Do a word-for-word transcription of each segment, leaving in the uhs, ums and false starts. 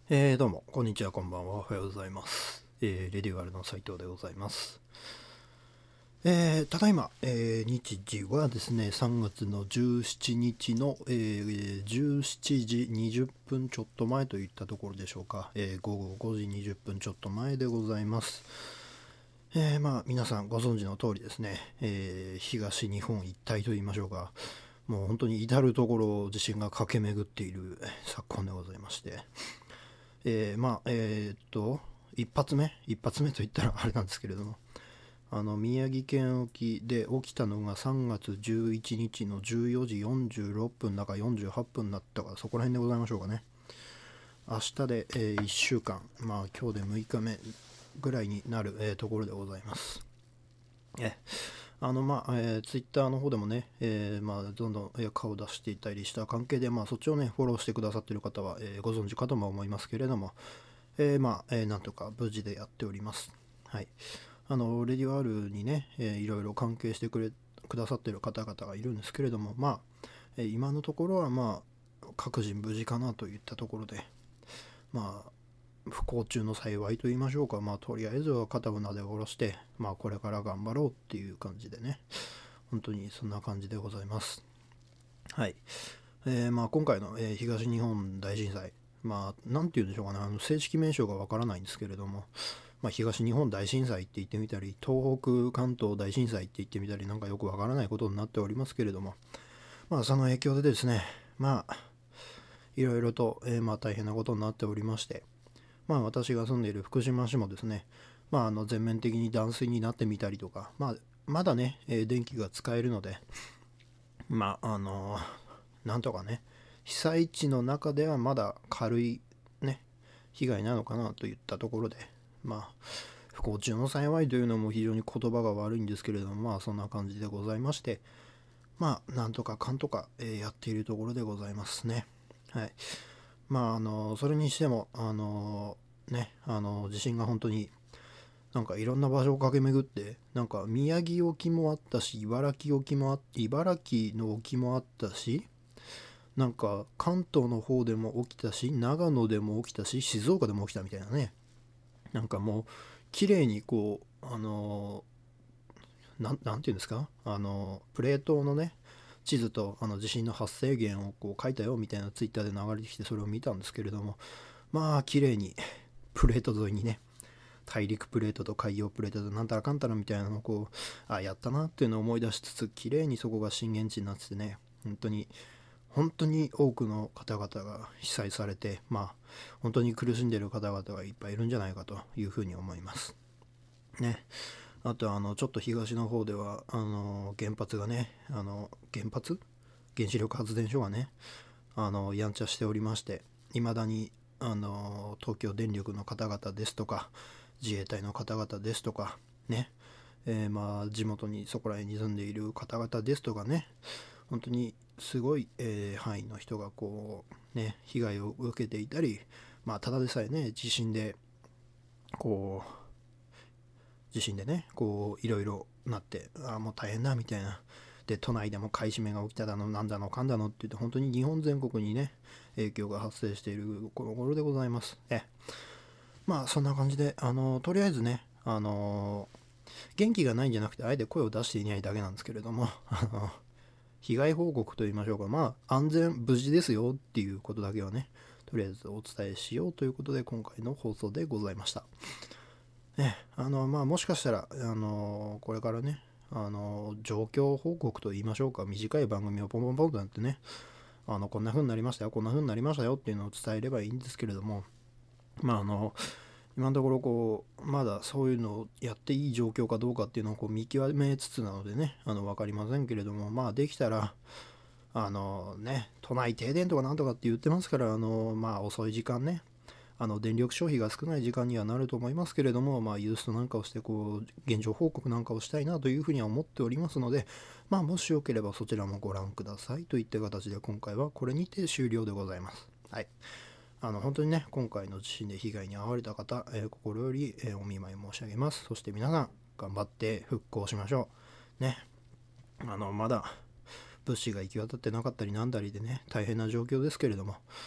えー、どうも、こんにちは、こんばんは、おはようございます。えー、レディワールの斉藤でございます。えー、ただいま、えー、日時はですね、さんがつのじゅうしちにちの、えー、じゅうしちじにじゅっぷんちょっと前といったところでしょうか。えー、午後ごじにじゅっぷんちょっと前でございます。えー、まあ、皆さんご存知の通りですね、えー、東日本一帯といいましょうか。もう本当に至る所地震が駆け巡っている昨今でございまして、えー、まあ、えー、っと、一発目一発目と言ったらあれなんですけれども、あの、宮城県沖で起きたのがさんがつじゅういちにちのじゅうよじよんじゅうろっぷんだかよんじゅうはっぷんだったか、そこら辺でございましょうかね。明日で、えー、いっしゅうかん、まあ今日でむいかめぐらいになる、えーところでございます。えあのまあ、えー、ツイッターの方でもね、えーまあ、どんどん、えー顔を出していたりした関係で、まあ、そっちをね、フォローしてくださっている方は、えーご存知かとも思いますけれども、えー、まあ、えーなんとか無事でやっております。はい。あの、レディオ R にね、えーいろいろ関係してくれ、くださっている方々がいるんですけれども、まあ、えー今のところは、まあ、各人無事かなといったところで、まあ、不幸中の幸いと言いましょうか、まあ、とりあえずは肩をなで下ろして、まあ、これから頑張ろうっていう感じでね、本当にそんな感じでございます。はい。えーまあ、今回の、えー東日本大震災、まあ、なんて言うんでしょうかね、あの正式名称がわからないんですけれども、まあ、東日本大震災って言ってみたり、東北関東大震災って言ってみたり、なんかよくわからないことになっておりますけれども、まあ、その影響でですね、まあ、いろいろと、えーまあ、大変なことになっておりまして、まあ、私が住んでいる福島市もですね、まあ、あの全面的に断水になってみたりとか、まあ、まだね、えー電気が使えるので、まあ、あのなんとかね、被災地の中ではまだ軽いね、被害なのかなといったところで、まあ、不幸中の幸いというのも非常に言葉が悪いんですけれども、まあ、そんな感じでございまして、まあ、なんとかかんとか、えーやっているところでございますね。はい。まあ、あの、それにしても、あの、ね、あの、地震が本当になんかいろんな場所を駆け巡って、なんか宮城沖もあったし、茨城沖もあって、茨城の沖もあったし、なんか関東の方でも起きたし、長野でも起きたし、静岡でも起きたみたいなね。なんかもう綺麗にこうあのなん、なんていうんですか、あのプレートのね地図とあの地震の発生源をこう書いたよみたいなツイッターで流れてきて、それを見たんですけれども、まあ綺麗にプレート沿いにね、大陸プレートと海洋プレートとなんたらかんたらみたいなのをこう、あ、やったなっていうのを思い出しつつ、綺麗にそこが震源地になっててね、本当に本当に多くの方々が被災されて、まあ本当に苦しんでいる方々がいっぱいいるんじゃないかというふうに思いますね。あとあのちょっと東の方ではあの原発がね、あの原発原子力発電所がね、あのやんちゃしておりまして、いまだにあの東京電力の方々ですとか自衛隊の方々ですとかね、えーまあ地元にそこら辺に住んでいる方々ですとかね、本当にすごい、えー範囲の人がこうね被害を受けていたり、まあただでさえね地震でこう地震でねこういろいろなって、ああもう大変だみたいな、で都内でも買い占めが起きただのなんだのかんだのって言って、本当に日本全国にね影響が発生しているこの頃でございます。えまあそんな感じで、あのとりあえずね、あの元気がないんじゃなくてあえて声を出していないだけなんですけれども、あの被害報告と言いましょうか、まあ安全無事ですよっていうことだけはね、とりあえずお伝えしようということで今回の放送でございました。ね、あのまあもしかしたらあのこれからね、あの状況報告と言いましょうか、短い番組をポンポンポンとなってね、あのこんな風になりましたよ、こんな風になりましたよっていうのを伝えればいいんですけれども、まああの今のところこうまだそういうのをやっていい状況かどうかっていうのをこう見極めつつなのでね、あの分かりませんけれども、まあできたらあのね、都内停電とかなんとかって言ってますから、あのまあ遅い時間ね、あの電力消費が少ない時間にはなると思いますけれども、まあユーストなんかをしてこう現状報告なんかをしたいなというふうには思っておりますので、まあもしよければそちらもご覧くださいといった形で今回はこれにて終了でございます。はい。あの本当にね、今回の地震で被害に遭われた方、えー心より、えーお見舞い申し上げます。そして皆さん頑張って復興しましょうね。あのまだ物資が行き渡ってなかったりなんだりでね大変な状況ですけれども、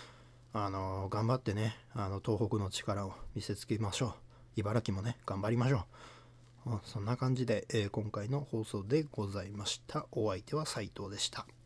あの頑張ってね、あの東北の力を見せつけましょう。茨城もね頑張りましょう。そんな感じで、えー今回の放送でございました。お相手は斉藤でした。